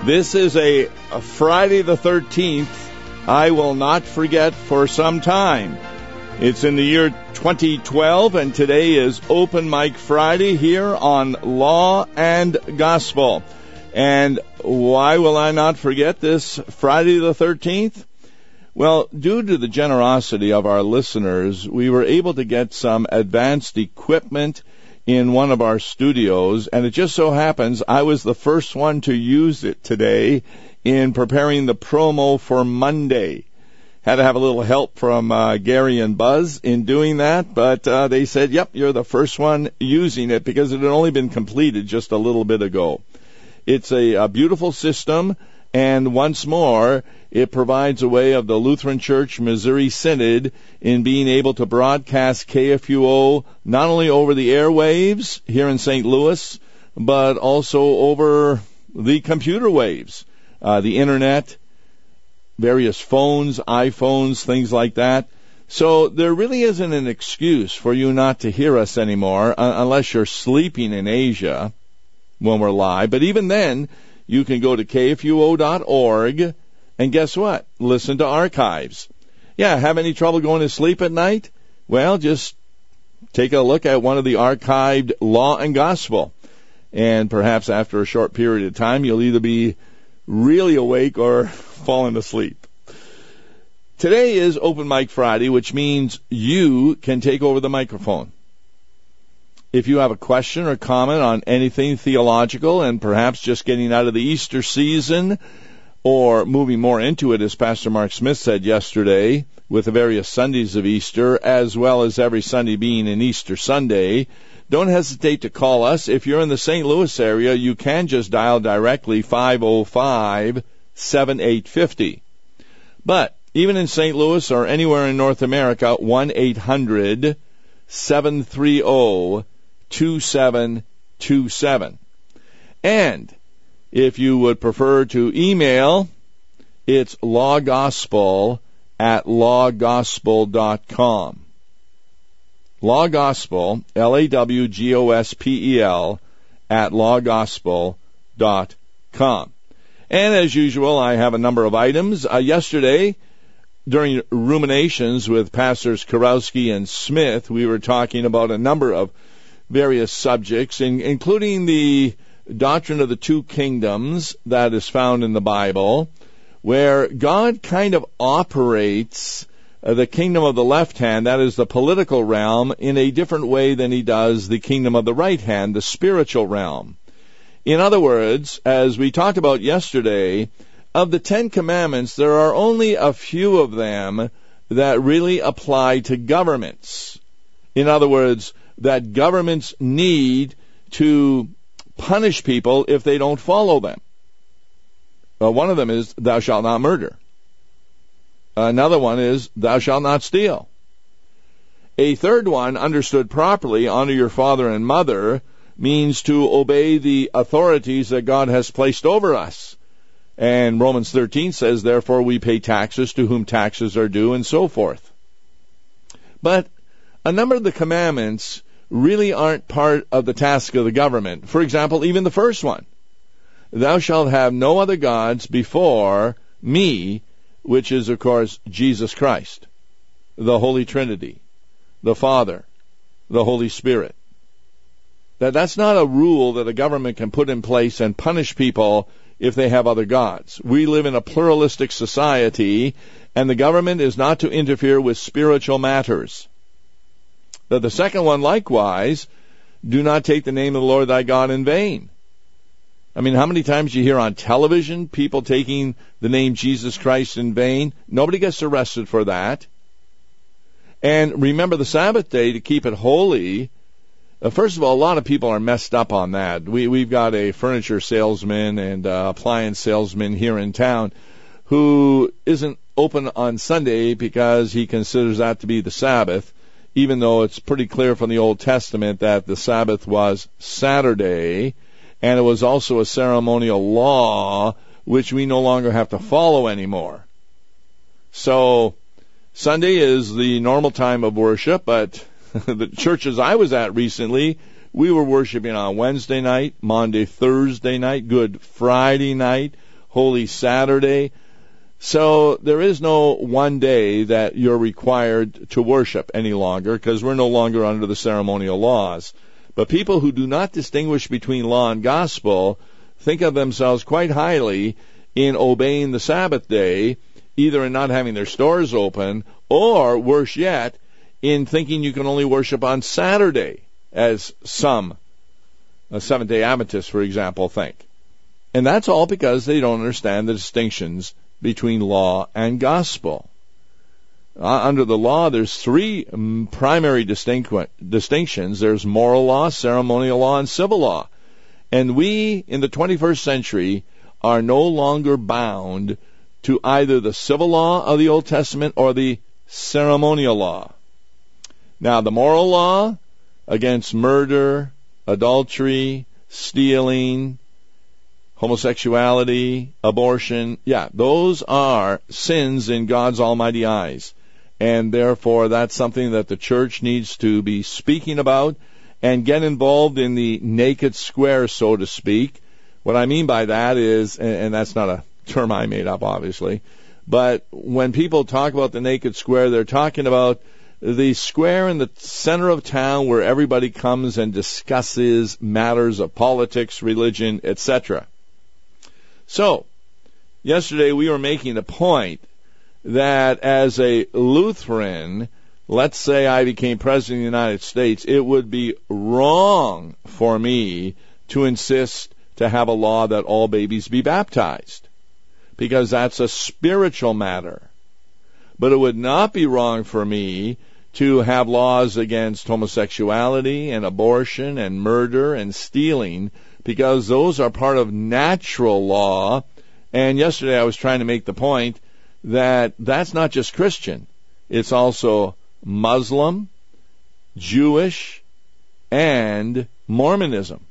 This is a Friday the 13th I will not forget for some time. It's in the year 2012, and today is Open Mic Friday here on Law and Gospel. And why will I not forget this Friday the 13th? Well, due to the generosity of our listeners, we were able to get some advanced equipment in one of our studios, and it just so happens I was the first one to use it today in preparing the promo for Monday. Had to have a little help from Gary and Buzz in doing that, but they said, yep, you're the first one using it because it had only been completed just a little bit ago. It's a beautiful system, and once more, it provides a way of the Lutheran Church Missouri Synod in being able to broadcast KFUO not only over the airwaves here in St. Louis, but also over the computer waves, the internet, various phones, iPhones, things like that. So there really isn't an excuse for you not to hear us anymore unless you're sleeping in Asia when we're live. But even then, you can go to kfuo.org and guess what? Listen to archives. Yeah, have any trouble going to sleep at night? Well, just take a look at one of the archived Law and Gospel. And perhaps after a short period of time, you'll either be really awake or falling asleep. Today is Open Mic Friday, which means you can take over the microphone. If you have a question or comment on anything theological and perhaps just getting out of the Easter season or moving more into it, as Pastor Mark Smith said yesterday, with the various Sundays of Easter, as well as every Sunday being an Easter Sunday, don't hesitate to call us. If you're in the St. Louis area, you can just dial directly 505-7850. But even in St. Louis or anywhere in North America, 1-800-730-2727. And if you would prefer to email, it's lawgospel@lawgospel.com. Lawgospel, LAWGOSPEL, @lawgospel.com. And as usual, I have a number of items. Yesterday, during ruminations with Pastors Kurowski and Smith, we were talking about a number of various subjects, including the doctrine of the two kingdoms that is found in the Bible, where God kind of operates the kingdom of the left hand, that is the political realm, in a different way than he does the kingdom of the right hand, the spiritual realm. In other words, as we talked about yesterday, of the 10 Commandments, there are only a few of them that really apply to governments. In other words, that governments need to punish people if they don't follow them. One of them is, thou shalt not murder. Another one is, thou shalt not steal. A third one, understood properly, honor your father and mother, means to obey the authorities that God has placed over us. And Romans 13 says, therefore we pay taxes to whom taxes are due, and so forth. But a number of the commandments really aren't part of the task of the government. For example, even the first one, thou shalt have no other gods before me, which is, of course, Jesus Christ, the Holy Trinity, the Father, the Holy Spirit. That's not a rule that a government can put in place and punish people if they have other gods. We live in a pluralistic society, and the government is not to interfere with spiritual matters. But the second one, likewise, do not take the name of the Lord thy God in vain. I mean, how many times do you hear on television people taking the name Jesus Christ in vain? Nobody gets arrested for that. And remember the Sabbath day to keep it holy. First of all, a lot of people are messed up on that. We've got a furniture salesman and appliance salesman here in town who isn't open on Sunday because he considers that to be the Sabbath, even though it's pretty clear from the Old Testament that the Sabbath was Saturday, and it was also a ceremonial law which we no longer have to follow anymore. So Sunday is the normal time of worship, but the churches I was at recently, we were worshiping on Wednesday night, Monday, Thursday night, Good Friday night, Holy Saturday. So there is no one day that you're required to worship any longer, because we're no longer under the ceremonial laws. But people who do not distinguish between law and gospel think of themselves quite highly in obeying the Sabbath day, either in not having their stores open, or, worse yet, in thinking you can only worship on Saturday, as some Seventh-day Adventists, for example, think. And that's all because they don't understand the distinctions between law and gospel. Under the law, there's three primary distinctions. There's moral law, ceremonial law, and civil law. And we, in the 21st century, are no longer bound to either the civil law of the Old Testament or the ceremonial law. Now, the moral law against murder, adultery, stealing, homosexuality, abortion, those are sins in God's almighty eyes. And therefore, that's something that the church needs to be speaking about and get involved in the naked square, so to speak. What I mean by that is, and that's not a term I made up, obviously, but when people talk about the naked square, they're talking about the square in the center of town where everybody comes and discusses matters of politics, religion, etc. So, yesterday we were making the point that as a Lutheran, let's say I became president of the United States, it would be wrong for me to insist to have a law that all babies be baptized, because that's a spiritual matter. But it would not be wrong for me to have laws against homosexuality and abortion and murder and stealing, because those are part of natural law. And yesterday I was trying to make the point that that's not just Christian. It's also Muslim, Jewish, and Mormonism.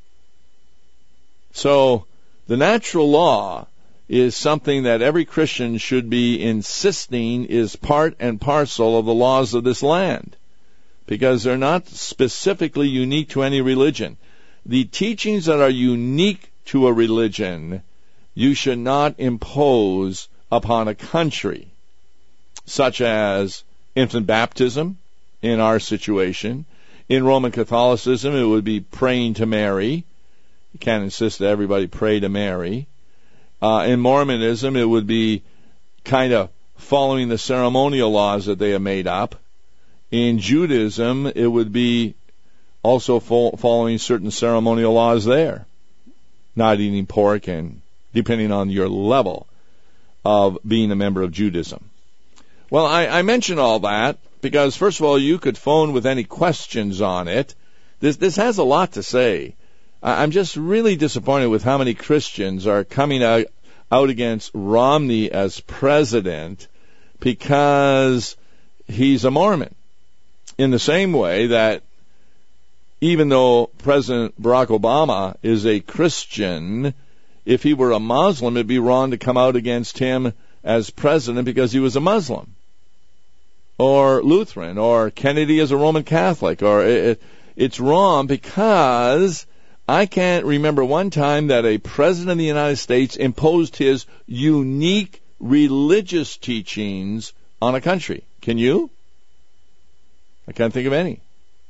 So the natural law is something that every Christian should be insisting is part and parcel of the laws of this land, because they're not specifically unique to any religion. The teachings that are unique to a religion, you should not impose upon a country, such as infant baptism in our situation. In Roman Catholicism, it would be praying to Mary. You can't insist that everybody pray to Mary. In Mormonism, it would be kind of following the ceremonial laws that they have made up. In Judaism, it would be also following certain ceremonial laws there. Not eating pork, and depending on your level of being a member of Judaism. Well, I mention all that because, first of all, you could phone with any questions on it. This has a lot to say. I'm just really disappointed with how many Christians are coming out against Romney as president because he's a Mormon. In the same way that even though President Barack Obama is a Christian, if he were a Muslim, it'd be wrong to come out against him as president because he was a Muslim, or Lutheran, or Kennedy is a Roman Catholic, or it's wrong because I can't remember one time that a president of the United States imposed his unique religious teachings on a country. Can you? I can't think of any.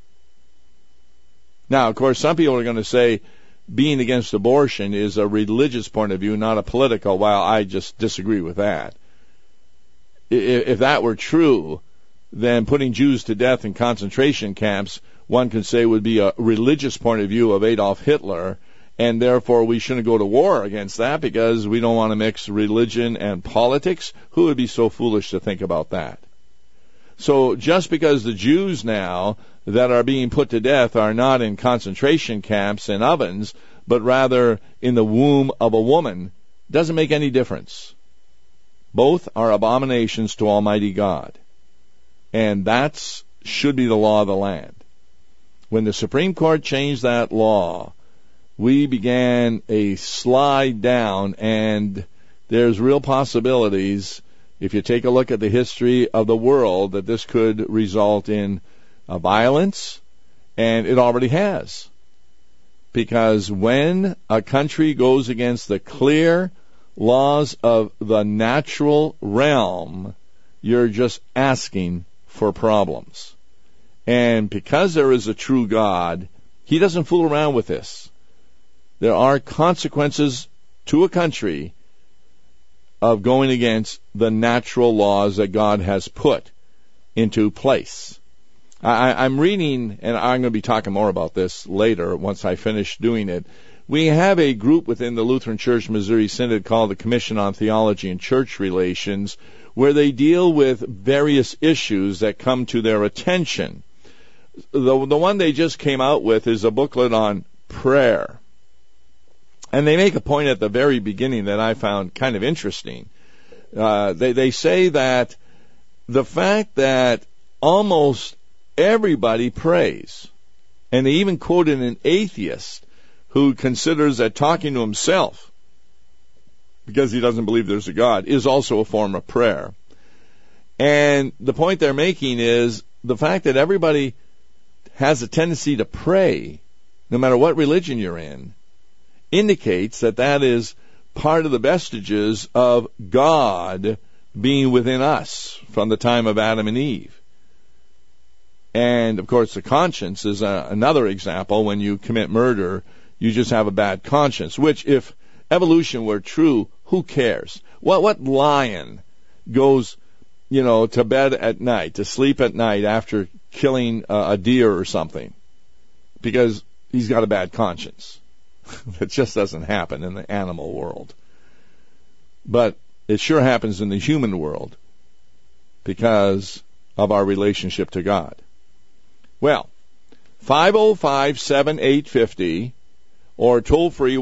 Now, of course, some people are going to say being against abortion is a religious point of view, not a political. Well, I just disagree with that. If that were true, then putting Jews to death in concentration camps, one could say, would be a religious point of view of Adolf Hitler, and therefore we shouldn't go to war against that because we don't want to mix religion and politics. Who would be so foolish to think about that? So just because the Jews now that are being put to death are not in concentration camps and ovens, but rather in the womb of a woman, doesn't make any difference. Both are abominations to Almighty God. And that should be the law of the land. When the Supreme Court changed that law, we began a slide down, and there's real possibilities, if you take a look at the history of the world, that this could result in violence, and it already has. Because when a country goes against the clear laws of the natural realm, you're just asking for problems. And because there is a true God, He doesn't fool around with this. There are consequences to a country of going against the natural laws that God has put into place. I'm reading, and I'm going to be talking more about this later once I finish doing it. We have a group within the Lutheran Church Missouri Synod called the Commission on Theology and Church Relations, where they deal with various issues that come to their attention. The one they just came out with is a booklet on prayer. And they make a point at the very beginning that I found kind of interesting. They say that the fact that almost everybody prays, and they even quoted an atheist who considers that talking to himself, because he doesn't believe there's a God, is also a form of prayer. And the point they're making is the fact that everybody has a tendency to pray, no matter what religion you're in, indicates that that is part of the vestiges of God being within us from the time of Adam and Eve. And, of course, the conscience is another example. When you commit murder, you just have a bad conscience, which, if evolution were true, who cares? What lion goes, to bed at night, to sleep at night after killing a deer or something? Because he's got a bad conscience. It just doesn't happen in the animal world. But it sure happens in the human world because of our relationship to God. Well, 505-7850 or toll-free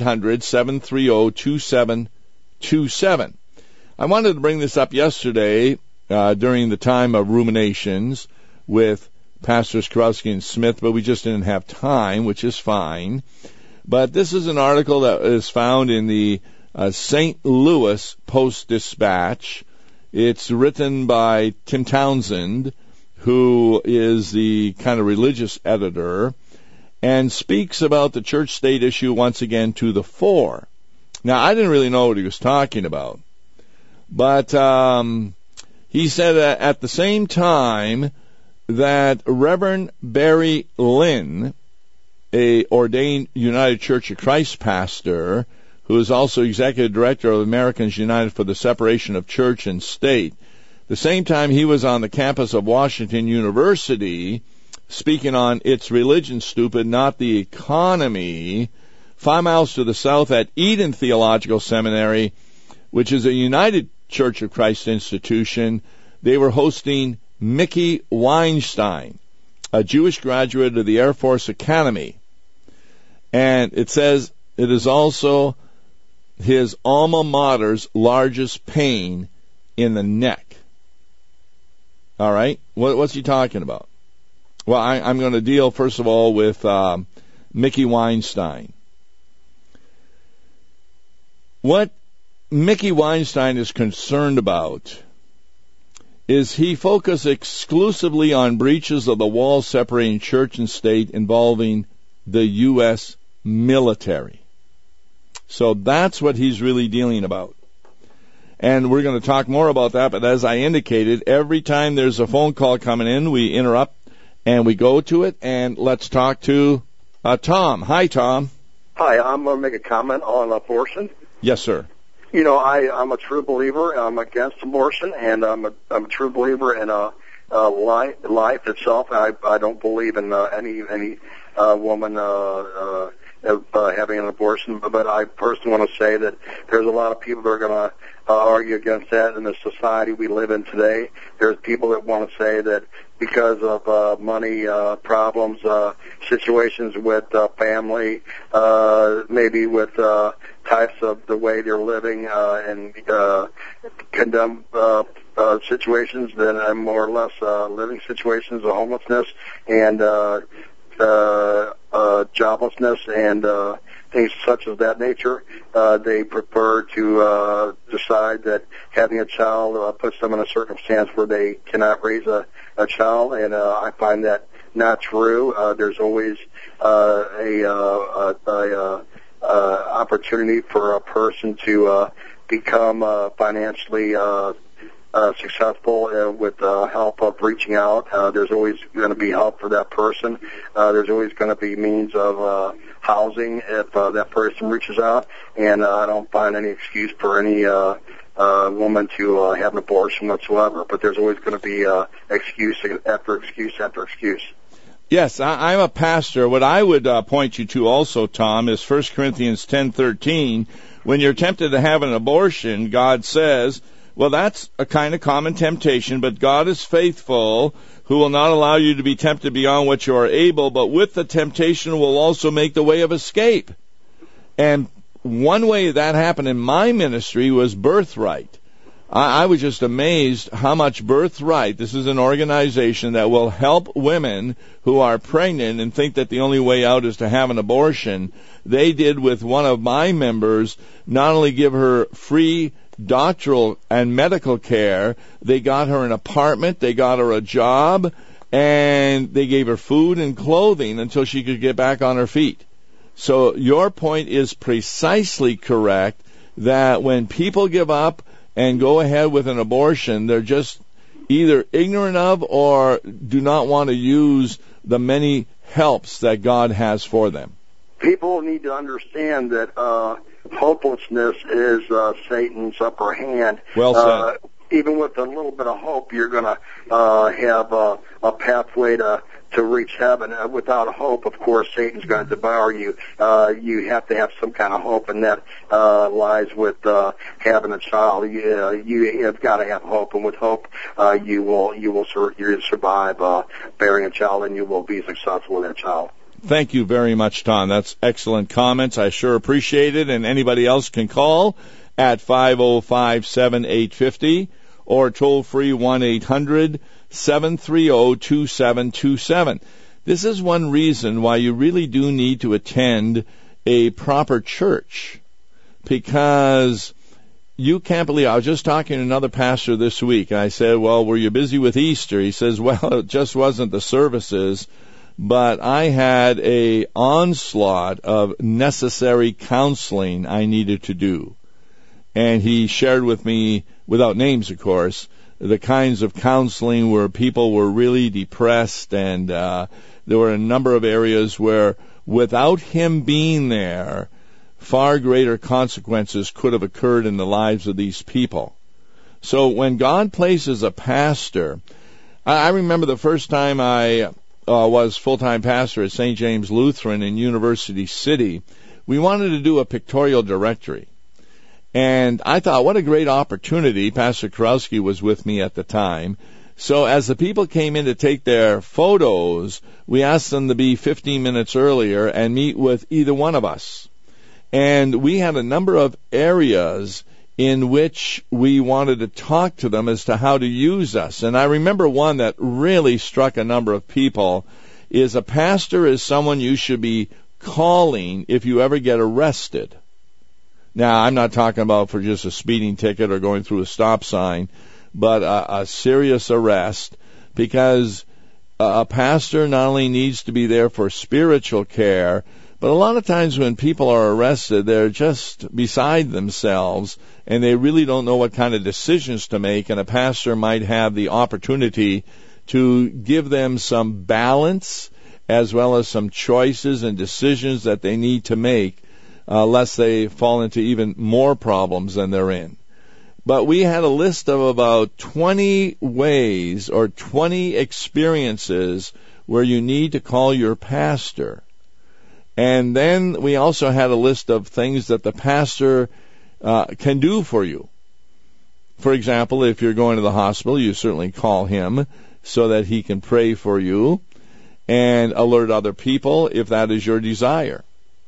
1-800-730-2727. I wanted to bring this up yesterday during the time of ruminations with Pastors Kurowski and Smith, but we just didn't have time, which is fine. But this is an article that is found in the St. Louis Post-Dispatch. It's written by Tim Townsend, who is the kind of religious editor, and speaks about the church-state issue once again to the fore. Now, I didn't really know what he was talking about, but he said that at the same time that Reverend Barry Lynn, a ordained United Church of Christ pastor, who is also executive director of Americans United for the Separation of Church and State, the same time he was on the campus of Washington University speaking on It's Religion, Stupid, Not the Economy, 5 miles to the south at Eden Theological Seminary, which is a United Church of Christ institution. They were hosting Mickey Weinstein, a Jewish graduate of the Air Force Academy. And it says it is also his alma mater's largest pain in the neck. All right? What's he talking about? Well, I'm going to deal, first of all, with Mickey Weinstein. What Mickey Weinstein is concerned about is he focused exclusively on breaches of the wall separating church and state involving the U.S. military. So that's what he's really dealing about. And we're going to talk more about that, but as I indicated, every time there's a phone call coming in, we interrupt and we go to it, and let's talk to Tom. Hi, Tom. Hi, I'm going to make a comment on abortion. Yes, sir. I'm a true believer. I'm against abortion, and I'm a true believer in life itself. I don't believe in any woman having an abortion, but I personally want to say that there's a lot of people that are going to argue against that in the society we live in today. There's people that want to say that because of money problems, situations with family, maybe with types of the way they're living, and condemn situations that are more or less living situations of homelessness and joblessness and things such as that nature. They prefer to decide that having a child puts them in a circumstance where they cannot raise a child, and I find that not true. There's always a opportunity for a person to become financially successful with help of reaching out. There's always going to be help for that person. There's always going to be means of housing if that person reaches out. And I don't find any excuse for any woman to have an abortion whatsoever. But there's always going to be excuse after excuse after excuse. Yes, I'm a pastor. What I would point you to also, Tom, is 1 Corinthians 10:13. When you're tempted to have an abortion, God says, well, that's a kind of common temptation, but God is faithful, who will not allow you to be tempted beyond what you are able, but with the temptation will also make the way of escape. And one way that happened in my ministry was Birthright. I was just amazed how much Birthright, this is an organization that will help women who are pregnant and think that the only way out is to have an abortion. They did with one of my members, not only give her free doctoral and medical care, they got her an apartment, they got her a job, and they gave her food and clothing until she could get back on her feet. So your point is precisely correct, that when people give up and go ahead with an abortion, they're just either ignorant of or do not want to use the many helps that God has for them. People need to understand that hopelessness is Satan's upper hand. Well said. Even with a little bit of hope, you're going to have a pathway to reach heaven. Without hope, of course, Satan's going to devour you. You have to have some kind of hope, and that lies with having a child. You have got to have hope, and with hope, you will survive bearing a child, and you will be successful with that child. Thank you very much, Tom. That's excellent comments. I sure appreciate it. And anybody else can call at 505-7850 or toll free 1-800-730-2727. This is one reason why you really do need to attend a proper church, because you can't believe, I was just talking to another pastor this week, and I said, well, were you busy with Easter? He says, well, it just wasn't the services, but I had a onslaught of necessary counseling I needed to do. And he shared with me, without names of course, the kinds of counseling where people were really depressed, and there were a number of areas where without him being there, far greater consequences could have occurred in the lives of these people. So when God places a pastor, I remember the first time I was full-time pastor at St. James Lutheran in University City, we wanted to do a pictorial directory. And I thought, what a great opportunity. Pastor Kurowski was with me at the time. So as the people came in to take their photos, we asked them to be 15 minutes earlier and meet with either one of us. And we had a number of areas in which we wanted to talk to them as to how to use us. And I remember one that really struck a number of people is a pastor is someone you should be calling if you ever get arrested. Now, I'm not talking about for just a speeding ticket or going through a stop sign, but a serious arrest, because a pastor not only needs to be there for spiritual care, but a lot of times when people are arrested, they're just beside themselves, and they really don't know what kind of decisions to make, and a pastor might have the opportunity to give them some balance as well as some choices and decisions that they need to make, lest they fall into even more problems than they're in. But we had a list of about 20 ways or 20 experiences where you need to call your pastor. And then we also had a list of things that the pastor can do for you. For example, if you're going to the hospital, you certainly call him so that he can pray for you and alert other people if that is your desire.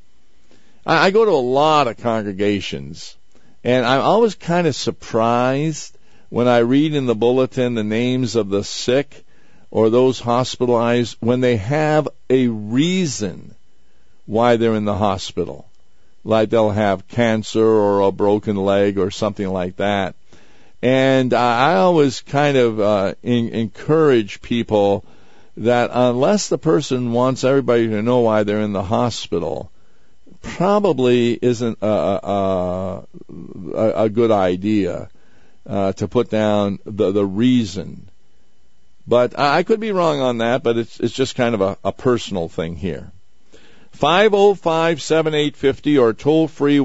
I go to a lot of congregations, and I'm always kind of surprised when I read in the bulletin the names of the sick or those hospitalized when they have a reason why they're in the hospital. Like they'll have cancer or a broken leg or something like that. And I always kind of encourage people that unless the person wants everybody to know why they're in the hospital, probably isn't a good idea to put down the reason. But I could be wrong on that, but it's just kind of a personal thing here. 505-7850 or toll free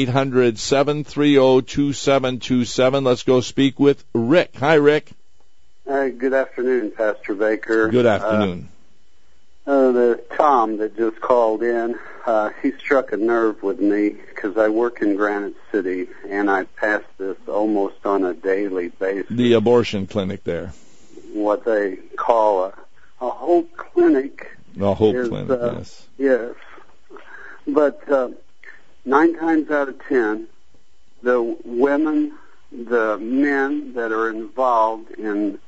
1-800-730-2727. Let's go speak with Rick. Hi, Rick. Hi, good afternoon, Pastor Baker. Good afternoon. The Tom that just called in, he struck a nerve with me because I work in Granite City and I pass this almost on a daily basis. The abortion clinic there. What they call a hope clinic. A hope clinic, yes. Yes. But 9 times out of 10, the women, the men that are involved in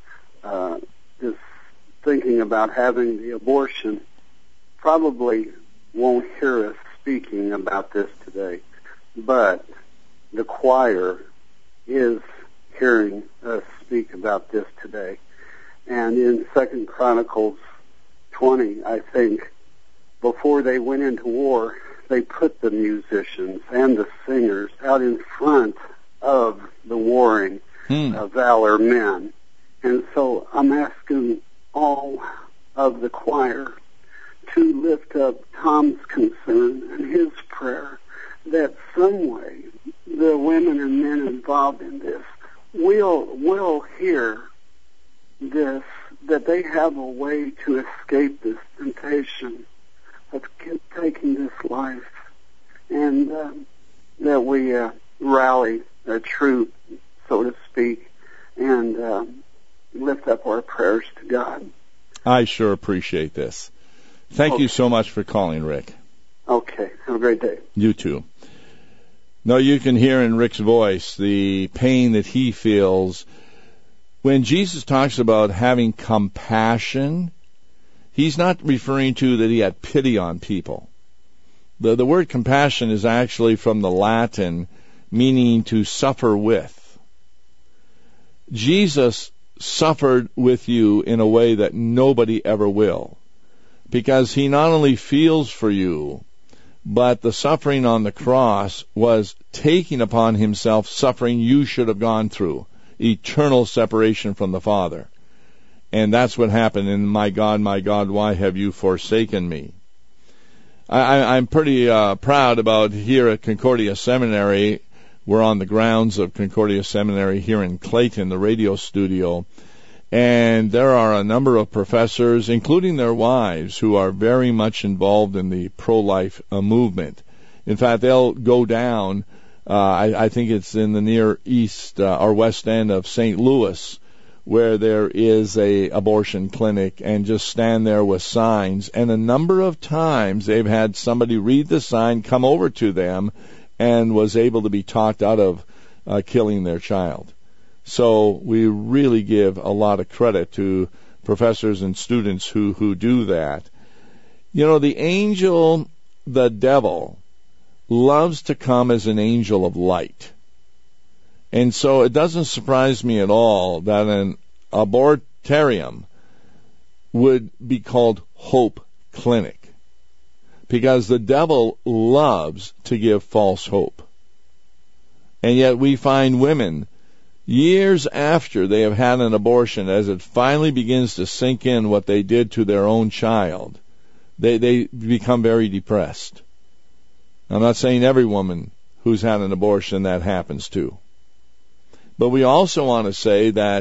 just thinking about having the abortion probably won't hear us speaking about this today. But the choir is hearing us speak about this today. And in 2 Chronicles 20, I think, before they went into war, they put the musicians and the singers out in front of the warring valor men. And so I'm asking all of the choir to lift up Tom's concern and his prayer that some way the women and men involved in this will hear this, that they have a way to escape this temptation of taking this life, and that we rally a troop, so to speak, and lift up our prayers to God. I sure appreciate this. Thank you so much for calling, Rick. Okay. Have a great day. You too. Now, you can hear in Rick's voice the pain that he feels. When Jesus talks about having compassion, he's not referring to that he had pity on people. The word compassion is actually from the Latin, meaning to suffer with. Jesus suffered with you in a way that nobody ever will, because he not only feels for you, but the suffering on the cross was taking upon himself suffering you should have gone through, eternal separation from the Father. And that's what happened in my God, why have you forsaken me? I'm pretty proud about here at Concordia Seminary. We're on the grounds of Concordia Seminary here in Clayton, the radio studio. And there are a number of professors, including their wives, who are very much involved in the pro-life movement. In fact, they'll go down, I think it's in the near east or west end of St. Louis, where there is a abortion clinic, and just stand there with signs. And a number of times they've had somebody read the sign, come over to them, and was able to be talked out of killing their child. So we really give a lot of credit to professors and students who do that. You know, the angel, the devil, loves to come as an angel of light. And so it doesn't surprise me at all that an abortarium would be called Hope Clinic, because the devil loves to give false hope. And yet we find women, years after they have had an abortion, as it finally begins to sink in what they did to their own child, they become very depressed. I'm not saying every woman who's had an abortion that happens to. But we also want to say that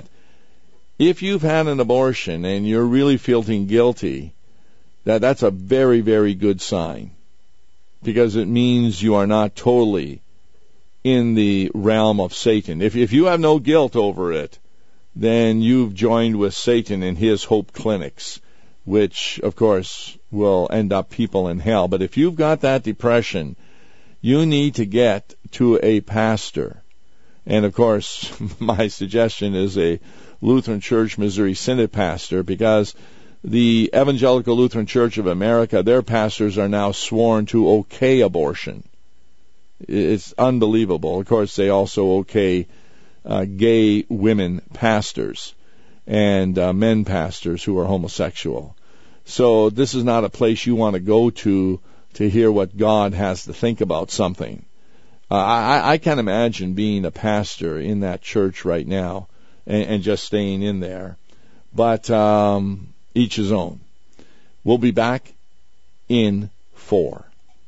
if you've had an abortion and you're really feeling guilty, that's a very, very good sign, because it means you are not totally in the realm of Satan. If you have no guilt over it, then you've joined with Satan in his hope clinics, which, of course, will end up people in hell. But if you've got that depression, you need to get to a pastor. And, of course, my suggestion is a Lutheran Church Missouri Synod pastor, because the Evangelical Lutheran Church of America, their pastors are now sworn to okay abortion. It's unbelievable. Of course, they also okay gay women pastors and men pastors who are homosexual. So this is not a place you want to go to to hear what God has to think about something. I can't imagine being a pastor in that church right now and just staying in there. But each his own. We'll be back in 4.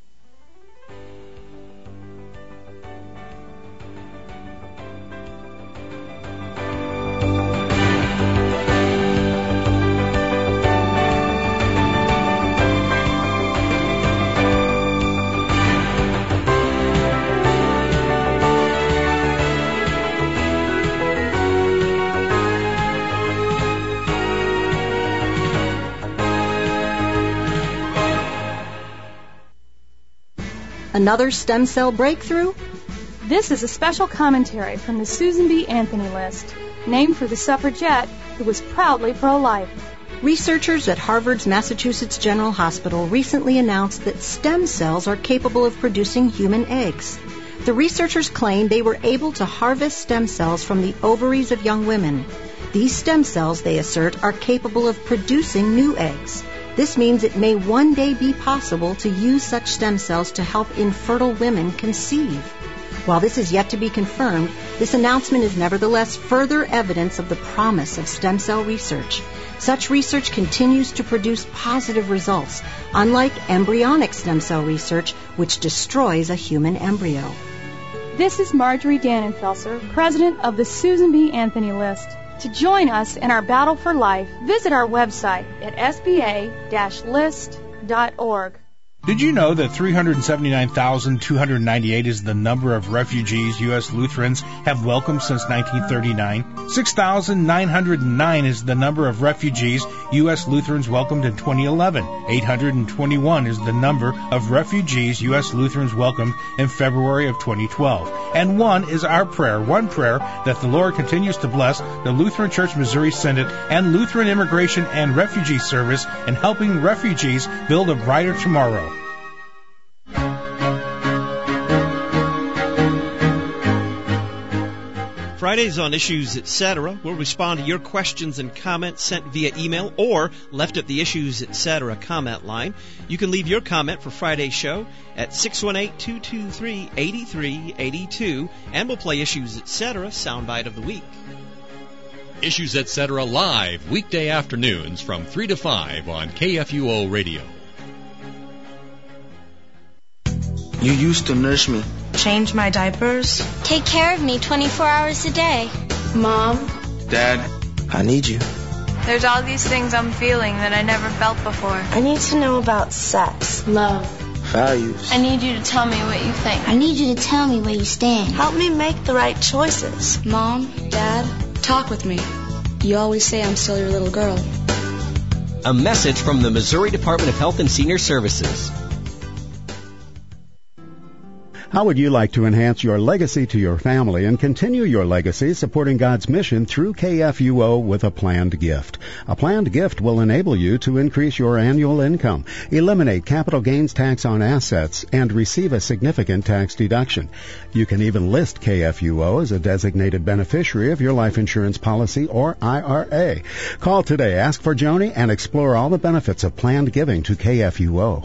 Another stem cell breakthrough? This is a special commentary from the Susan B. Anthony List, named for the suffragette who was proudly pro-life. Researchers at Harvard's Massachusetts General Hospital recently announced that stem cells are capable of producing human eggs. The researchers claimed they were able to harvest stem cells from the ovaries of young women. These stem cells, they assert, are capable of producing new eggs. This means it may one day be possible to use such stem cells to help infertile women conceive. While this is yet to be confirmed, this announcement is nevertheless further evidence of the promise of stem cell research. Such research continues to produce positive results, unlike embryonic stem cell research, which destroys a human embryo. This is Marjorie Dannenfelser, president of the Susan B. Anthony List. To join us in our battle for life, visit our website at sba-list.org. Did you know that 379,298 is the number of refugees U.S. Lutherans have welcomed since 1939? 6,909 is the number of refugees U.S. Lutherans welcomed in 2011. 821 is the number of refugees U.S. Lutherans welcomed in February of 2012. And 1 is our prayer, one prayer that the Lord continues to bless the Lutheran Church Missouri Synod and Lutheran Immigration and Refugee Service in helping refugees build a brighter tomorrow. Fridays on Issues Etc. We'll respond to your questions and comments sent via email or left at the Issues Etc. comment line. You can leave your comment for Friday's show at 618-223-8382, and we'll play Issues Etc. Soundbite of the Week. Issues Etc. live weekday afternoons from 3 to 5 on KFUO Radio. You used to nurse me, change my diapers, take care of me 24 hours a day. Mom, Dad, I need you. There's all these things I'm feeling that I never felt before. I need to know about sex, love, values. I need you to tell me what you think. I need you to tell me where you stand. Help me make the right choices. Mom, Dad, talk with me. You always say I'm still your little girl. A message from the Missouri Department of Health and Senior Services. How would you like to enhance your legacy to your family and continue your legacy supporting God's mission through KFUO with a planned gift? A planned gift will enable you to increase your annual income, eliminate capital gains tax on assets, and receive a significant tax deduction. You can even list KFUO as a designated beneficiary of your life insurance policy or IRA. Call today, ask for Joni, and explore all the benefits of planned giving to KFUO.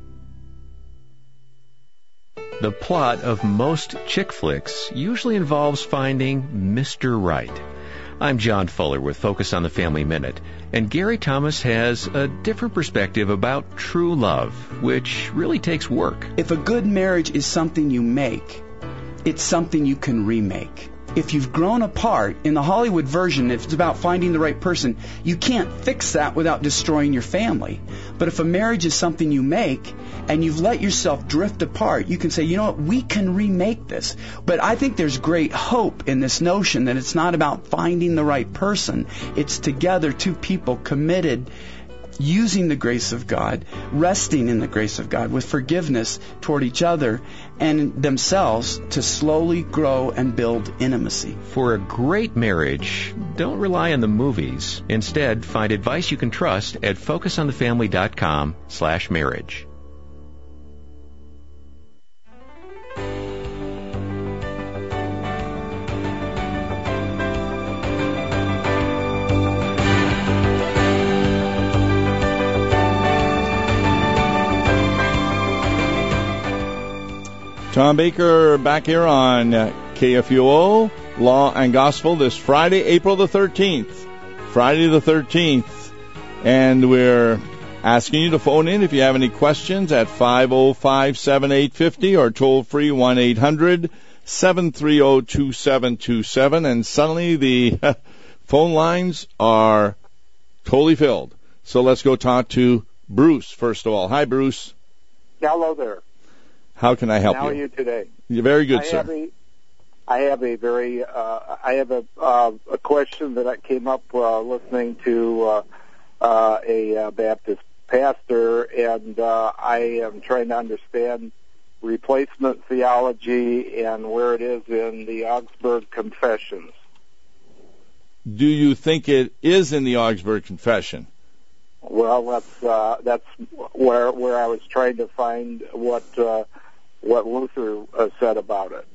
The plot of most chick flicks usually involves finding Mr. Right. I'm John Fuller with Focus on the Family Minute, and Gary Thomas has a different perspective about true love, which really takes work. If a good marriage is something you make, it's something you can remake. If you've grown apart, in the Hollywood version, if it's about finding the right person, you can't fix that without destroying your family. But if a marriage is something you make, and you've let yourself drift apart, you can say, you know what, we can remake this. But I think there's great hope in this notion that it's not about finding the right person. It's together, two people committed, using the grace of God, resting in the grace of God with forgiveness toward each other and themselves to slowly grow and build intimacy. For a great marriage, don't rely on the movies. Instead, find advice you can trust at focusonthefamily.com/marriage. Tom Baker back here on KFUO, Law and Gospel, this Friday, April the 13th. Friday the 13th. And we're asking you to phone in if you have any questions at 505-7850 or toll free 1-800-730-2727. And suddenly the phone lines are totally filled. So let's go talk to Bruce, first of all. Hi, Bruce. Hello there. How can I help you? How are you today? You're very good, sir. I have a question that I came up listening to a Baptist pastor, and I am trying to understand replacement theology and where it is in the Augsburg Confessions. Do you think it is in the Augsburg Confession? Well, that's where I was trying to find what Luther said about it.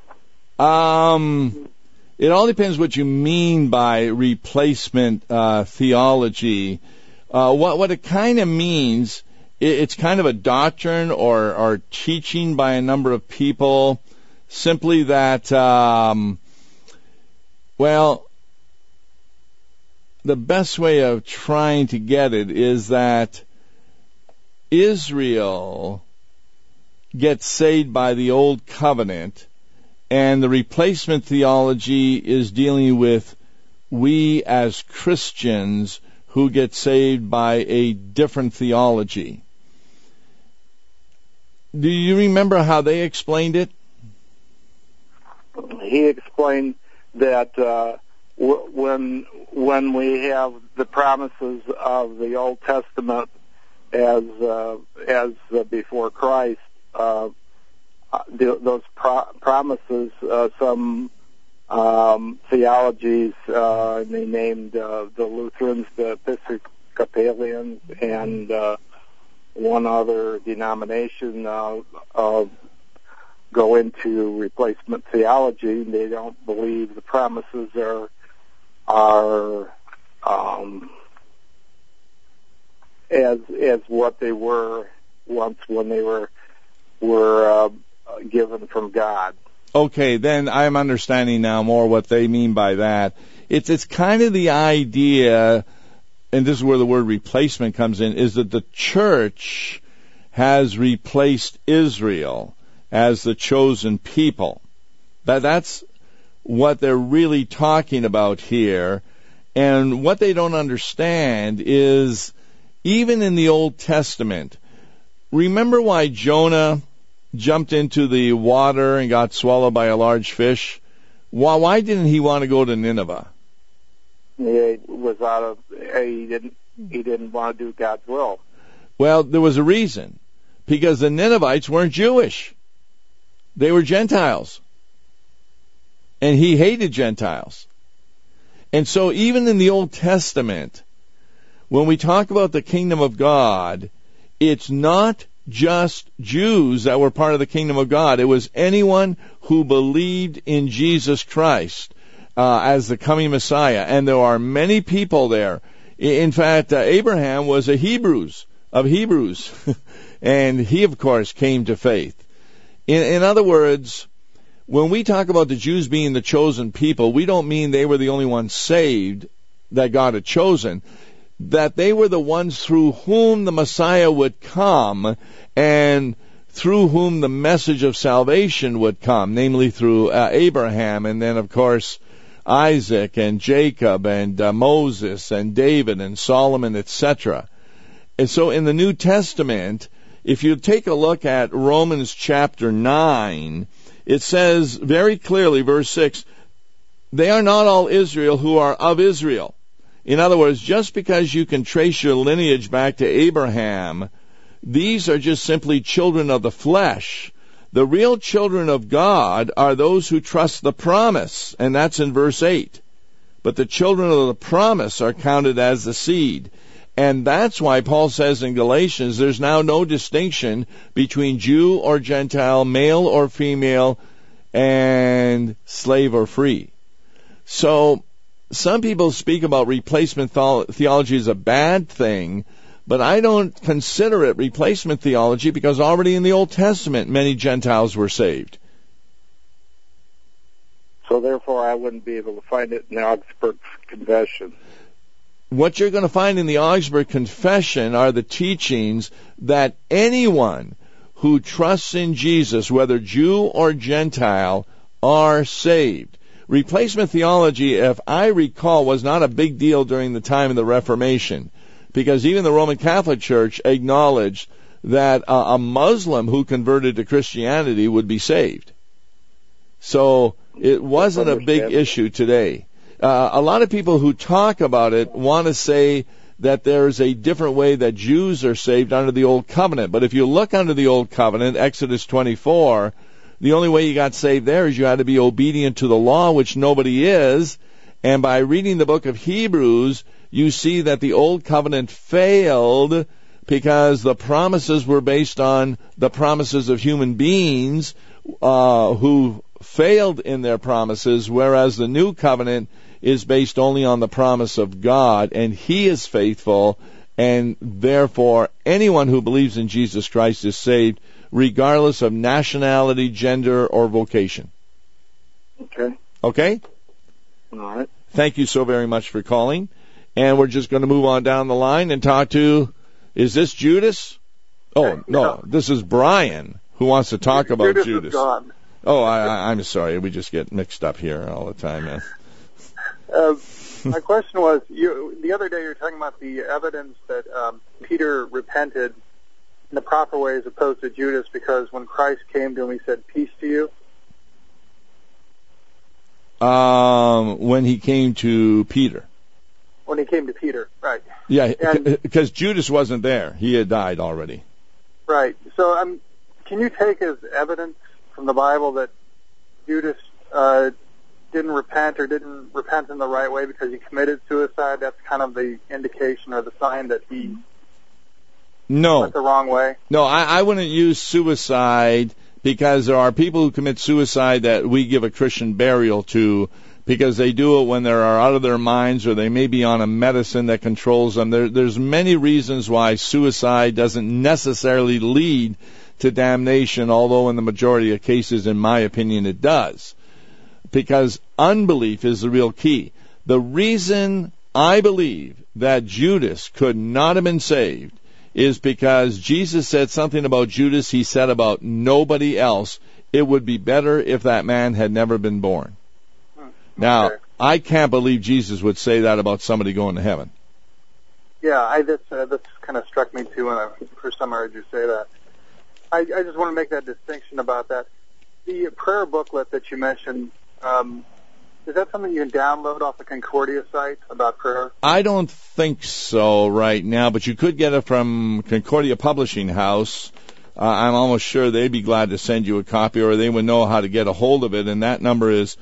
It all depends what you mean by replacement theology. What it kind of means, it's kind of a doctrine or teaching by a number of people, simply that, the best way of trying to get it is that Israel gets saved by the Old Covenant, and the replacement theology is dealing with we as Christians who get saved by a different theology. Do you remember how they explained it? He explained that when we have the promises of the Old Testament as before Christ, those promises, some theologies, they named the Lutherans, the Episcopalians, and one other denomination go into replacement theology. They don't believe the promises are as what they were once when they were given from God. Okay, then I'm understanding now more what they mean by that. It's kind of the idea, and this is where the word replacement comes in, is that the church has replaced Israel as the chosen people. That's what they're really talking about here. And what they don't understand is, even in the Old Testament, remember why Jonah jumped into the water and got swallowed by a large fish? Why didn't he want to go to Nineveh? He didn't want to do God's will. Well, there was a reason. Because the Ninevites weren't Jewish. They were Gentiles. And he hated Gentiles. And so even in the Old Testament, when we talk about the kingdom of God, it's not just Jews that were part of the kingdom of God. It was anyone who believed in Jesus Christ as the coming Messiah. And there are many people there. In fact, Abraham was a Hebrews. And he, of course, came to faith. In other words, when we talk about the Jews being the chosen people, we don't mean they were the only ones saved that God had chosen. That they were the ones through whom the Messiah would come and through whom the message of salvation would come, namely through Abraham, and then, of course, Isaac and Jacob and Moses and David and Solomon, etc. And so in the New Testament, if you take a look at Romans chapter 9, it says very clearly, verse 6, they are not all Israel who are of Israel. In other words, just because you can trace your lineage back to Abraham, these are just simply children of the flesh. The real children of God are those who trust the promise, and that's in verse 8. But the children of the promise are counted as the seed. And that's why Paul says in Galatians, there's now no distinction between Jew or Gentile, male or female, and slave or free. So some people speak about replacement theology as a bad thing, but I don't consider it replacement theology because already in the Old Testament many Gentiles were saved. So therefore I wouldn't be able to find it in the Augsburg Confession. What you're going to find in the Augsburg Confession are the teachings that anyone who trusts in Jesus, whether Jew or Gentile, are saved. Replacement theology, if I recall, was not a big deal during the time of the Reformation, because even the Roman Catholic Church acknowledged that a Muslim who converted to Christianity would be saved. So it wasn't a big issue today. A lot of people who talk about it want to say that there's a different way that Jews are saved under the Old Covenant. But if you look under the Old Covenant, Exodus 24, the only way you got saved there is you had to be obedient to the law, which nobody is. And by reading the book of Hebrews, you see that the Old Covenant failed because the promises were based on the promises of human beings who failed in their promises, whereas the New Covenant is based only on the promise of God, and He is faithful, and therefore anyone who believes in Jesus Christ is saved, regardless of nationality, gender, or vocation. Okay. Okay? All right. Thank you so very much for calling. And we're just going to move on down the line and talk to, is this Judas? Oh, no, this is Brian who wants to talk about Judas. Is gone. Oh, I'm sorry. We just get mixed up here all the time, man. My question was, the other day you were talking about the evidence that Peter repented in the proper way as opposed to Judas, because when Christ came to him, he said, "Peace to you." When he came to Peter. When he came to Peter, right. Yeah, because Judas wasn't there. He had died already. Right. So can you take as evidence from the Bible that Judas didn't repent in the right way because he committed suicide? That's kind of the indication or the sign that he went the wrong way? No, I wouldn't use suicide, because there are people who commit suicide that we give a Christian burial to because they do it when they are out of their minds, or they may be on a medicine that controls them. There's many reasons why suicide doesn't necessarily lead to damnation, although in the majority of cases, in my opinion, it does. Because unbelief is the real key. The reason I believe that Judas could not have been saved is because Jesus said something about Judas he said about nobody else. It would be better if that man had never been born. Now, I can't believe Jesus would say that about somebody going to heaven. Yeah, that's kind of struck me too when I first time I heard you say that. I just want to make that distinction about that. The prayer booklet that you mentioned, is that something you can download off the Concordia site about prayer? I don't think so right now, but you could get it from Concordia Publishing House. I'm almost sure they'd be glad to send you a copy, or they would know how to get a hold of it, and that number is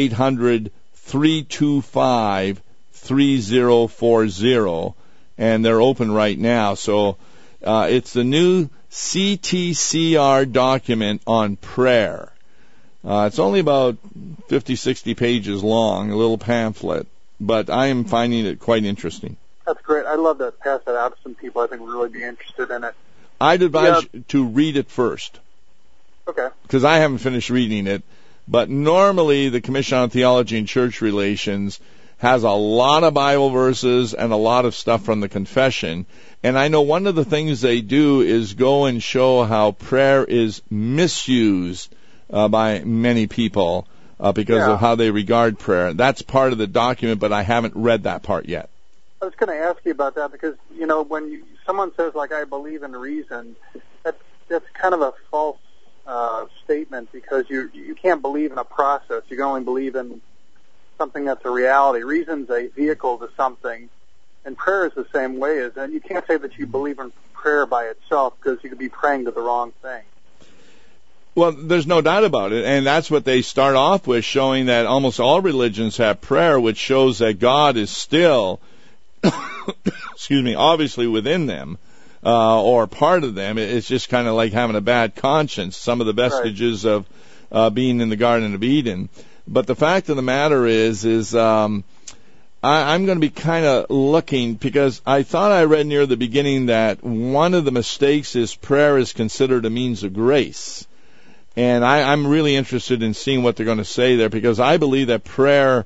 800-325-3040, and they're open right now. So it's the new CTCR document on prayer. It's only about 50, 60 pages long, a little pamphlet, but I am finding it quite interesting. That's great. I'd love to pass that out to some people I think would really be interested in it. I'd advise you to read it first. Okay. Because I haven't finished reading it, but normally the Commission on Theology and Church Relations has a lot of Bible verses and a lot of stuff from the confession. And I know one of the things they do is go and show how prayer is misused by many people because of how they regard prayer. That's part of the document, but I haven't read that part yet. I was going to ask you about that because, when someone says, like, I believe in reason, that's kind of a false statement, because you can't believe in a process. You can only believe in something that's a reality. Reason's a vehicle to something, and prayer is the same way. And you can't say that you believe in prayer by itself, because you could be praying to the wrong thing. Well, there's no doubt about it, and that's what they start off with, showing that almost all religions have prayer, which shows that God is still, obviously within them, or part of them. It's just kind of like having a bad conscience, some of the vestiges of being in the Garden of Eden. But the fact of the matter is I'm going to be kind of looking, because I thought I read near the beginning that one of the mistakes is prayer is considered a means of grace. And I'm really interested in seeing what they're going to say there, because I believe that prayer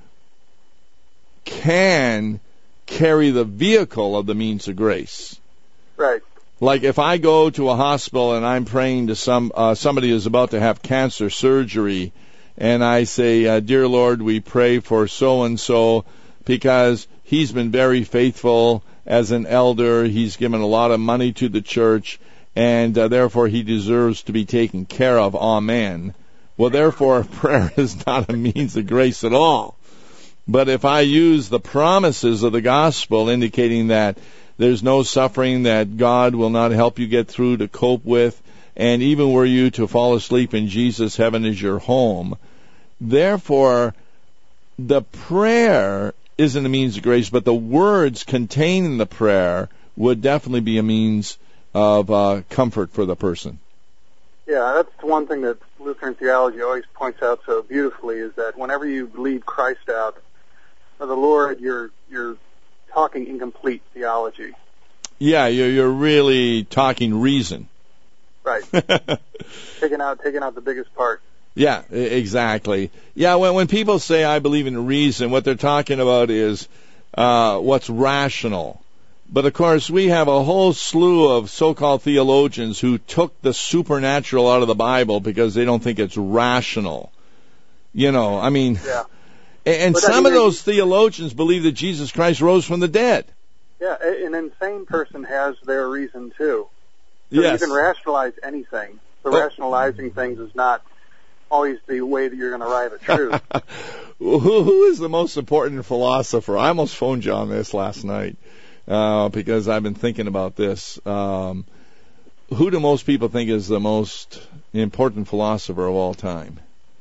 can carry the vehicle of the means of grace. Right. Like if I go to a hospital and I'm praying to somebody who's about to have cancer surgery, and I say, Dear Lord, we pray for so-and-so because he's been very faithful as an elder. He's given a lot of money to the church, and therefore he deserves to be taken care of. Amen. Well, therefore, prayer is not a means of grace at all. But if I use the promises of the gospel indicating that there's no suffering that God will not help you get through to cope with, and even were you to fall asleep in Jesus, heaven is your home. Therefore, the prayer isn't a means of grace, but the words contained in the prayer would definitely be a means of comfort for the person. Yeah, that's one thing that Lutheran theology always points out so beautifully, is that whenever you leave Christ out of the Lord, you're talking incomplete theology. Yeah, you're really talking reason. Right. taking out the biggest part. Yeah, exactly. Yeah, when people say I believe in reason, what they're talking about is what's rational. But of course, we have a whole slew of so-called theologians who took the supernatural out of the Bible because they don't think it's rational. You know, I mean, yeah. And but some of those theologians believe that Jesus Christ rose from the dead. Yeah, an insane person has their reason too. So yes. You can rationalize anything. So rationalizing things is not always the way that you're going to arrive at truth. Who is the most important philosopher? I almost phoned you on this last night because I've been thinking about this. Who do most people think is the most important philosopher of all time?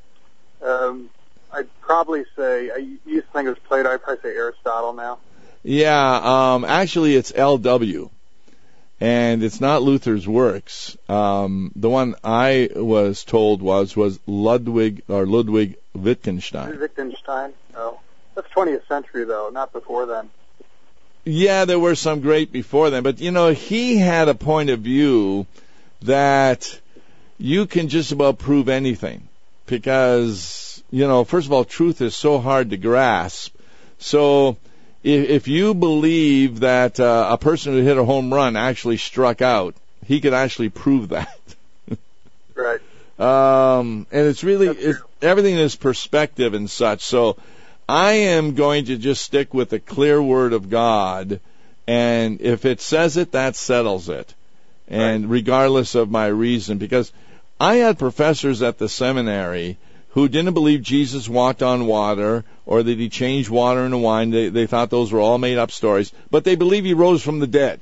I'd probably say, I used to think it was Plato, I'd probably say Aristotle now. Yeah, actually it's L.W., and it's not Luther's works. The one I was told was Ludwig Wittgenstein. Wittgenstein? Oh. That's 20th century, though, not before then. Yeah, there were some great before then, but, you know, he had a point of view that you can just about prove anything because, you know, first of all, truth is so hard to grasp. So if you believe that a person who hit a home run actually struck out, he could actually prove that. Right. And it's really, everything is perspective and such. So I am going to just stick with the clear word of God, and if it says it, that settles it. And regardless of my reason, because I had professors at the seminary who didn't believe Jesus walked on water or that he changed water into wine. They thought those were all made up stories, but they believe he rose from the dead.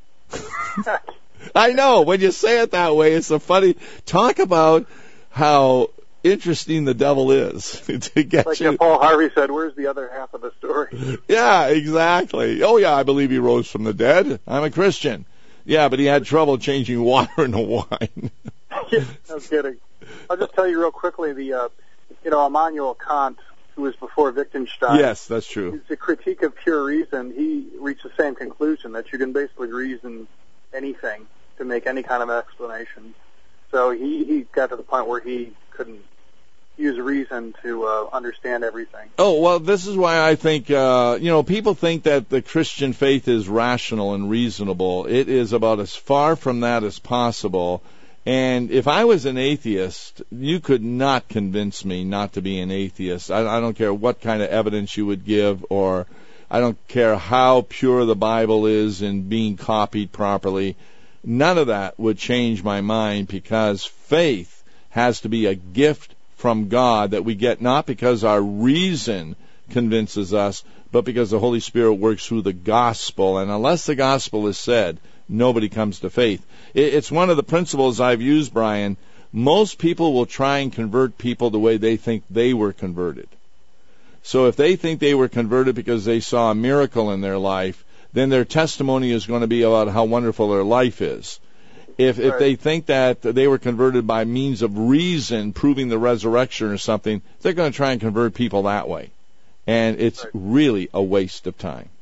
I know, when you say it that way, it's a funny, talk about how interesting the devil is to get like you. Paul Harvey said, where's the other half of the story? Yeah, exactly. Oh yeah, I believe he rose from the dead. I'm a Christian. Yeah, but he had trouble changing water into wine. Yeah, no kidding. I'll just tell you real quickly, Immanuel Kant, who was before Wittgenstein. Yes, that's true. The critique of pure reason, he reached the same conclusion, that you can basically reason anything to make any kind of explanation. So he got to the point where he couldn't use reason to understand everything. Oh, well, this is why I think, people think that the Christian faith is rational and reasonable. It is about as far from that as possible. And if I was an atheist, you could not convince me not to be an atheist. I don't care what kind of evidence you would give, or I don't care how pure the Bible is in being copied properly. None of that would change my mind, because faith has to be a gift from God that we get not because our reason convinces us, but because the Holy Spirit works through the gospel. And unless the gospel is said, nobody comes to faith. It's one of the principles I've used, Brian. Most people will try and convert people the way they think they were converted. So if they think they were converted because they saw a miracle in their life, then their testimony is going to be about how wonderful their life is. If they think that they were converted by means of reason, proving the resurrection or something, they're going to try and convert people that way. And it's really a waste of time.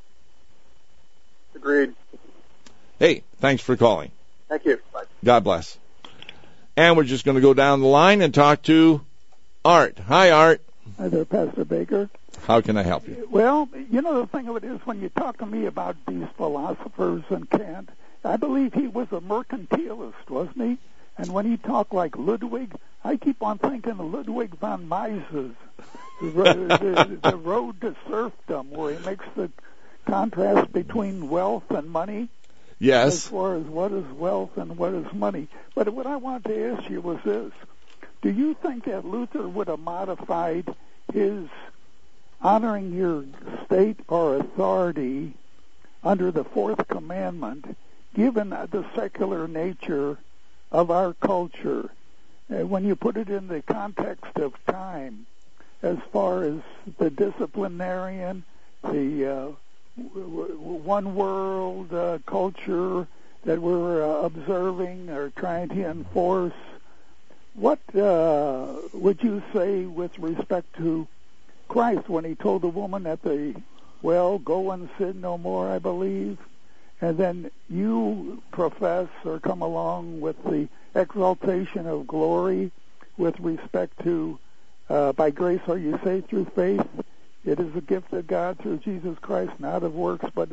Agreed. Hey, thanks for calling. Thank you. Bye. God bless. And we're just going to go down the line and talk to Art. Hi, Art. Hi there, Pastor Baker. How can I help you? Well, you know, the thing of it is, when you talk to me about these philosophers and Kant, I believe he was a mercantilist, wasn't he? And when he talked like Ludwig, I keep on thinking of Ludwig von Mises, the road to serfdom, where he makes the contrast between wealth and money. Yes. As far as what is wealth and what is money. But what I wanted to ask you was this. Do you think that Luther would have modified his honoring your state or authority under the fourth commandment, given the secular nature of our culture, when you put it in the context of time, as far as the disciplinarian, the one world culture that we're observing or trying to enforce? What would you say with respect to Christ when he told the woman at the well, go and sin no more, I believe, and then you profess or come along with the exaltation of glory with respect to by grace are you saved through faith? It is a gift of God through Jesus Christ, not of works, but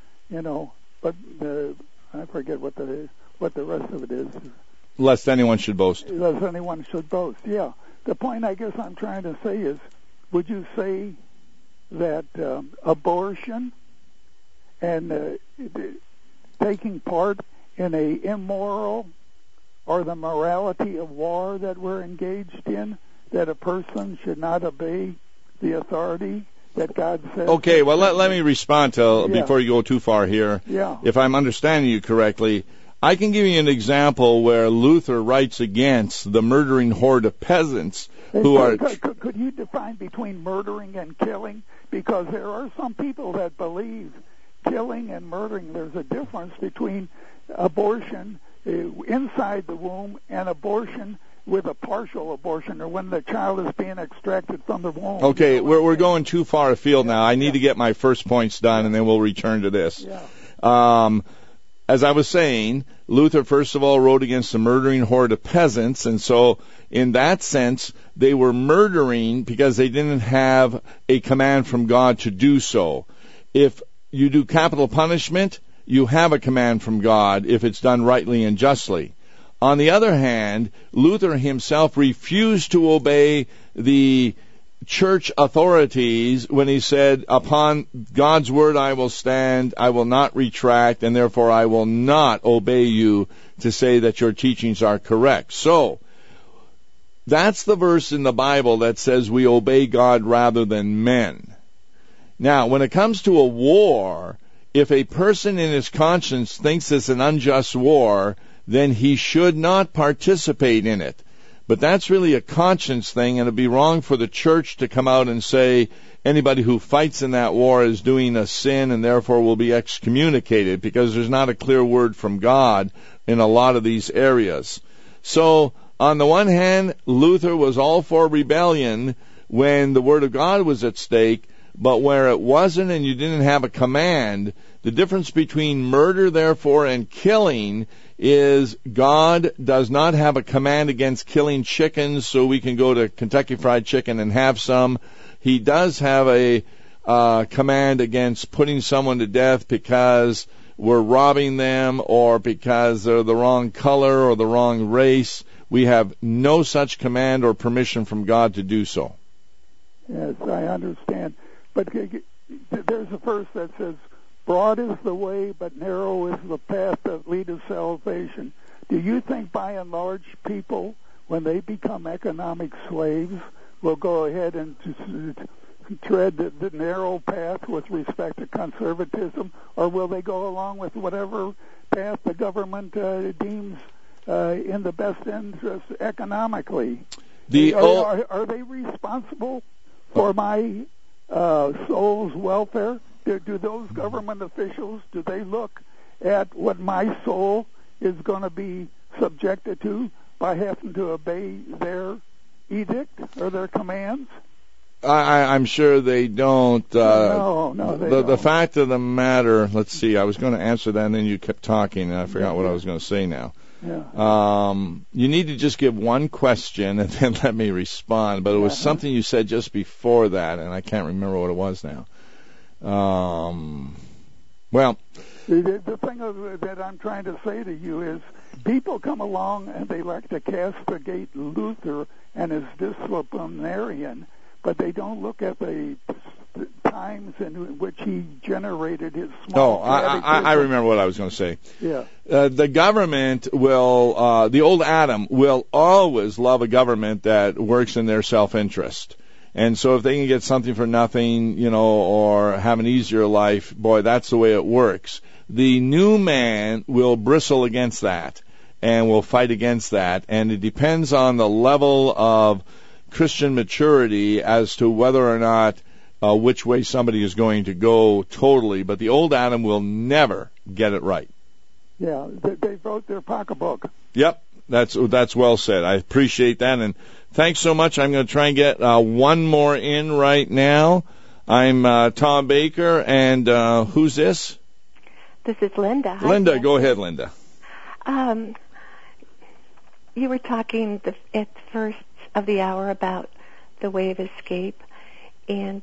I forget what the rest of it is. Lest anyone should boast. Lest anyone should boast, yeah. The point I guess I'm trying to say is, would you say that abortion and taking part in a immoral or the morality of war that we're engaged in, that a person should not obey the authority that God says? Okay, well, let me respond before you go too far here. Yeah. If I'm understanding you correctly, I can give you an example where Luther writes against the murdering horde of peasants who are... Could you define between murdering and killing? Because there are some people that believe killing and murdering, there's a difference between abortion inside the womb and abortion with a partial abortion, or when the child is being extracted from the womb. Okay, we're going too far afield now. I need to get my first points done, and then we'll return to this. Yeah. As I was saying, Luther, first of all, wrote against the murdering horde of peasants, and so in that sense, they were murdering because they didn't have a command from God to do so. If you do capital punishment, you have a command from God if it's done rightly and justly. On the other hand, Luther himself refused to obey the church authorities when he said, upon God's word I will stand, I will not retract, and therefore I will not obey you to say that your teachings are correct. So, that's the verse in the Bible that says we obey God rather than men. Now, when it comes to a war, if a person in his conscience thinks it's an unjust war, then he should not participate in it. But that's really a conscience thing, and it'd be wrong for the church to come out and say anybody who fights in that war is doing a sin and therefore will be excommunicated, because there's not a clear word from God in a lot of these areas. So, on the one hand, Luther was all for rebellion when the Word of God was at stake, but where it wasn't and you didn't have a command, the difference between murder, therefore, and killing is God does not have a command against killing chickens so we can go to Kentucky Fried Chicken and have some. He does have a command against putting someone to death because we're robbing them or because they're the wrong color or the wrong race. We have no such command or permission from God to do so. Yes, I understand. But there's a verse that says, broad is the way, but narrow is the path that leads to salvation. Do you think, by and large, people, when they become economic slaves, will go ahead and tread the narrow path with respect to conservatism, or will they go along with whatever path the government deems in the best interest economically? Are they responsible for my soul's welfare? Do those government officials, do they look at what my soul is going to be subjected to by having to obey their edict or their commands? I'm sure they don't. No, they don't. The fact of the matter, let's see, I was going to answer that and then you kept talking and I forgot what I was going to say now. Yeah. You need to just give one question and then let me respond, but it was something you said just before that and I can't remember what it was now. Well, the thing that I'm trying to say to you is people come along and they like to castigate Luther and his disciplinarian, but they don't look at the times in which he generated his small catechism. I remember what I was going to say. Yeah. The government will, the old Adam will always love a government that works in their self-interest. And so if they can get something for nothing, or have an easier life, boy, that's the way it works. The new man will bristle against that and will fight against that. And it depends on the level of Christian maturity as to whether or not which way somebody is going to go totally. But the old Adam will never get it right. Yeah, they wrote their pocketbook. Yep, that's well said. I appreciate that, and thanks so much. I'm going to try and get one more in right now. I'm Tom Baker, and who's this? This is Linda. Linda, go ahead, Linda. You were talking at the first of the hour about the way of escape, and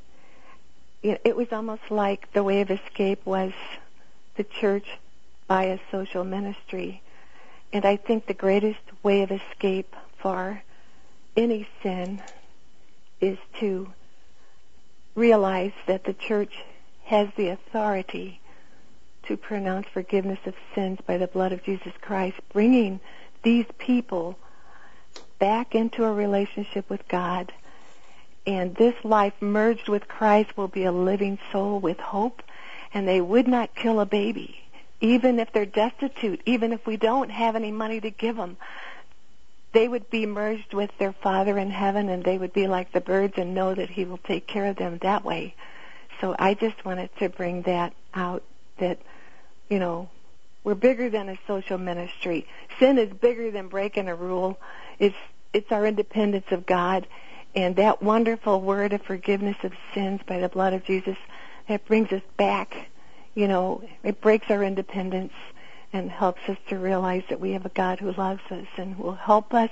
it was almost like the way of escape was the church by a social ministry. And I think the greatest way of escape for any sin is to realize that the church has the authority to pronounce forgiveness of sins by the blood of Jesus Christ, bringing these people back into a relationship with God. And this life merged with Christ will be a living soul with hope, and they would not kill a baby, even if they're destitute, even if we don't have any money to give them. They would be merged with their Father in heaven, and they would be like the birds and know that He will take care of them that way. So I just wanted to bring that out, that, we're bigger than a social ministry. Sin is bigger than breaking a rule. It's our independence of God, and that wonderful word of forgiveness of sins by the blood of Jesus, that brings us back. It breaks our independence and helps us to realize that we have a God who loves us and will help us.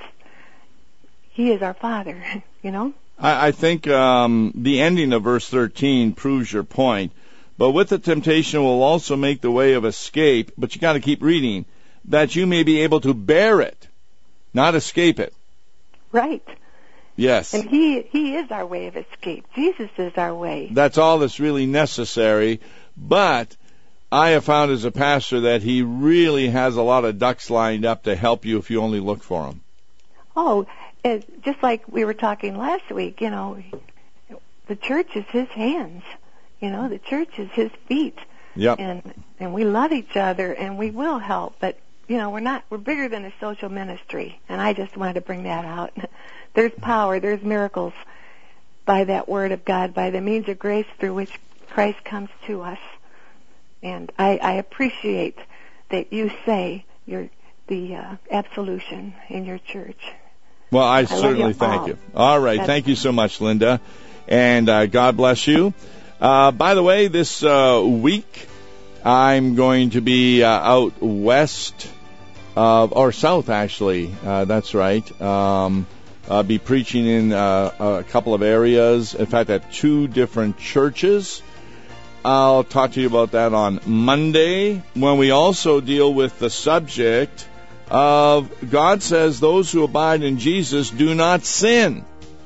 He is our Father, I think the ending of verse 13 proves your point. But with the temptation will also make the way of escape, but you got to keep reading, that you may be able to bear it, not escape it. Right. Yes. And He is our way of escape. Jesus is our way. That's all that's really necessary. But I have found as a pastor that He really has a lot of ducks lined up to help you if you only look for them. Oh, just like we were talking last week, the church is His hands. The church is His feet. Yep. And we love each other and we will help, but we're bigger than a social ministry, and I just wanted to bring that out. There's power, there's miracles by that word of God, by the means of grace through which Christ comes to us. And I appreciate that you say the absolution in your church. Well, I certainly thank you. All right. Thank you so much, Linda. And God bless you. By the way, this week I'm going to be out west or south, actually. That's right. I'll be preaching in a couple of areas. In fact, at 2 different churches. I'll talk to you about that on Monday, when we also deal with the subject of God says those who abide in Jesus do not sin.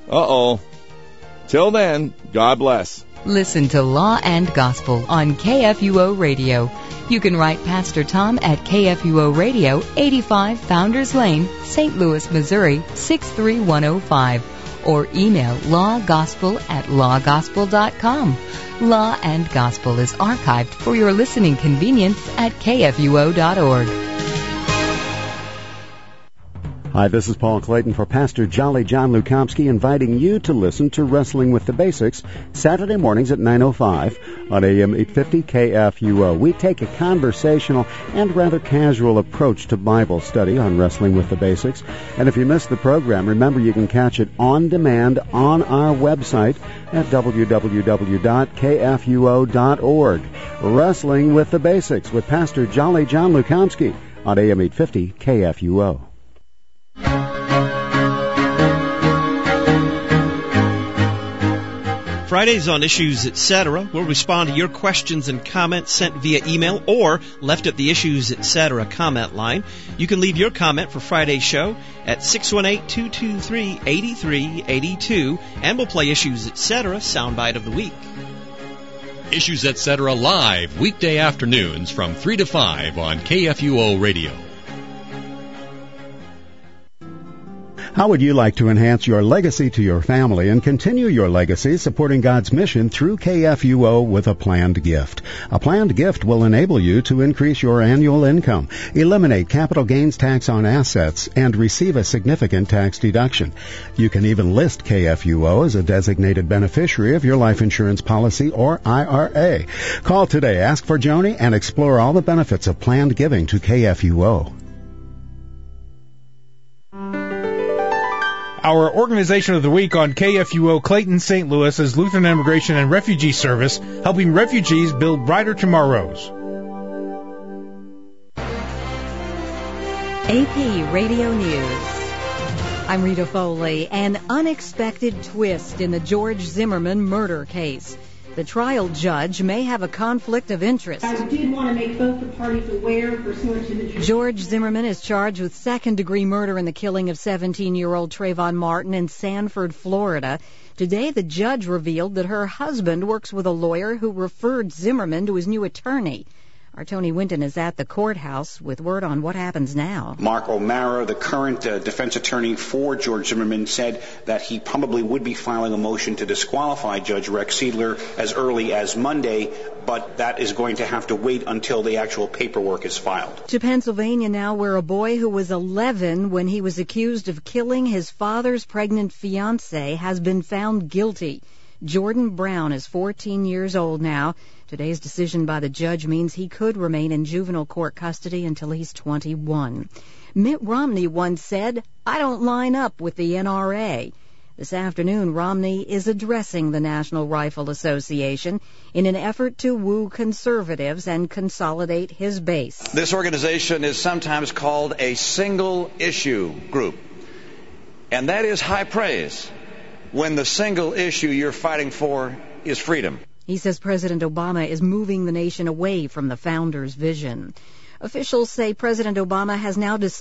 Till then, God bless. Listen to Law and Gospel on KFUO Radio. You can write Pastor Tom at KFUO Radio, 85 Founders Lane, St. Louis, Missouri, 63105. Or email lawgospel@lawgospel.com. Law and Gospel is archived for your listening convenience at KFUO.org. Hi, this is Paul Clayton for Pastor Jolly John Lukomsky, inviting you to listen to Wrestling with the Basics Saturday mornings at 9:05 on AM 850 KFUO. We take a conversational and rather casual approach to Bible study on Wrestling with the Basics. And if you missed the program, remember you can catch it on demand on our website at www.kfuo.org. Wrestling with the Basics with Pastor Jolly John Lukomsky on AM 850 KFUO. Fridays on Issues, Etc. We'll respond to your questions and comments sent via email or left at the Issues, Etc. comment line. You can leave your comment for Friday's show at 618-223-8382, and we'll play Issues, Etc. soundbite of the week. Issues, Etc. live weekday afternoons from 3 to 5 on KFUO Radio. How would you like to enhance your legacy to your family and continue your legacy supporting God's mission through KFUO with a planned gift? A planned gift will enable you to increase your annual income, eliminate capital gains tax on assets, and receive a significant tax deduction. You can even list KFUO as a designated beneficiary of your life insurance policy or IRA. Call today, ask for Joni, and explore all the benefits of planned giving to KFUO. Our organization of the week on KFUO Clayton, St. Louis is Lutheran Immigration and Refugee Service, helping refugees build brighter tomorrows. AP Radio News. I'm Rita Foley. An unexpected twist in the George Zimmerman murder case. The trial judge may have a conflict of interest. I did want to make both the parties aware pursuant to the... George Zimmerman is charged with second-degree murder in the killing of 17-year-old Trayvon Martin in Sanford, Florida. Today, the judge revealed that her husband works with a lawyer who referred Zimmerman to his new attorney. Our Tony Winton is at the courthouse with word on what happens now. Mark O'Mara, the current defense attorney for George Zimmerman, said that he probably would be filing a motion to disqualify Judge Rex Seidler as early as Monday, but that is going to have to wait until the actual paperwork is filed. To Pennsylvania now, where a boy who was 11 when he was accused of killing his father's pregnant fiancée has been found guilty. Jordan Brown is 14 years old now. Today's decision by the judge means he could remain in juvenile court custody until he's 21. Mitt Romney once said, "I don't line up with the NRA." This afternoon, Romney is addressing the National Rifle Association in an effort to woo conservatives and consolidate his base. This organization is sometimes called a single-issue group, and that is high praise when the single issue you're fighting for is freedom. He says President Obama is moving the nation away from the founders' vision. Officials say President Obama has now decided